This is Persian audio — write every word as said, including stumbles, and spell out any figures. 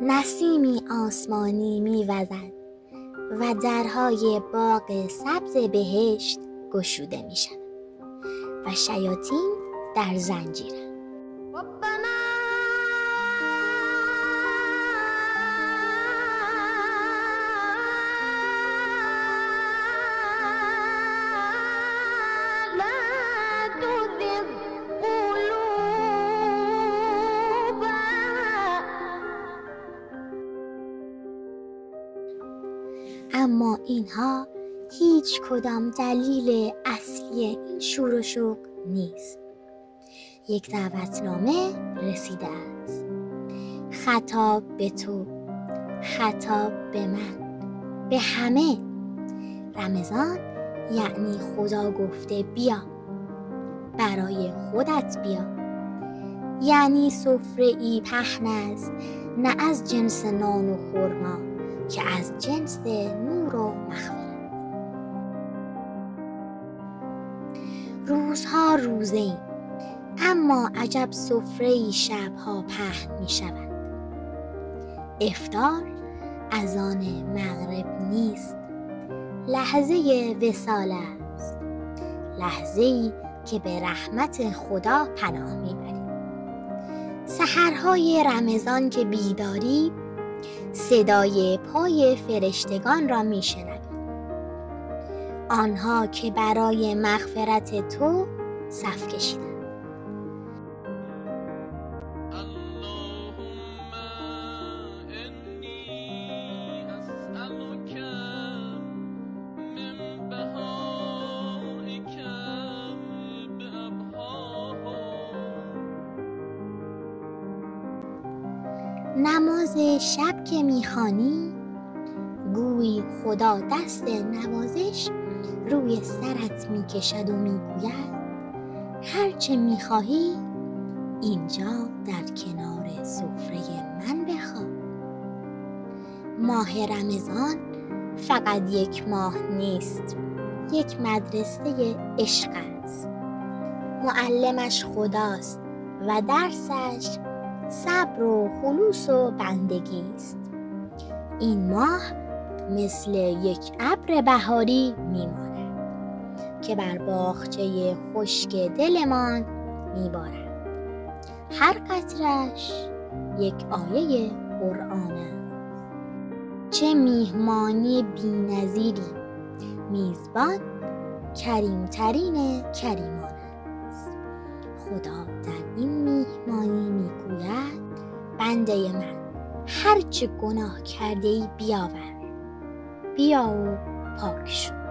نسیمی آسمانی می‌وزد و درهای باغ سبز بهشت گشوده می‌شود و شیاطین در زنجیرند. اما اینها هیچ کدام دلیل اصلی این شور و شوق نیست. یک دعوتنامه رسیده است. خطاب به تو، خطاب به من، به همه. رمضان یعنی خدا گفته بیا، برای خودت بیا. یعنی سفره ای پهن است، نه از جنس نان و خرما که از جنس نور و مغفرت. روزها روزه ایم، اما عجب سفره ای شبها پهن می شود. افطار از آن مغرب نیست، لحظه وصال است، لحظه ای که به رحمت خدا پناه می بریم. سحرهای رمضان که بیداری، صدای پای فرشتگان را می شنویم، آنها که برای مغفرت تو صف کشیدند. نماز شب که میخوانی، گویی خدا دست نوازش روی سرت میکشد و میگوید هرچه میخواهی اینجا در کنار سفره من بخواه. ماه رمضان فقط یک ماه نیست، یک مدرسه عشق است. معلمش خداست و درسش صبر و خلوص و بندگی است. این ماه مثل یک ابر بهاری میماند که بر باغچه خشک دلمان میبارد. هر قطره‌اش یک آیه قرآن است. چه میهمانی بی‌نظیری، میزبان کریمترین کریمان است. خدا در این میهمانی میگوید بنده من، هرچه گناه کرده ای بیاور، بیا و پاک شو.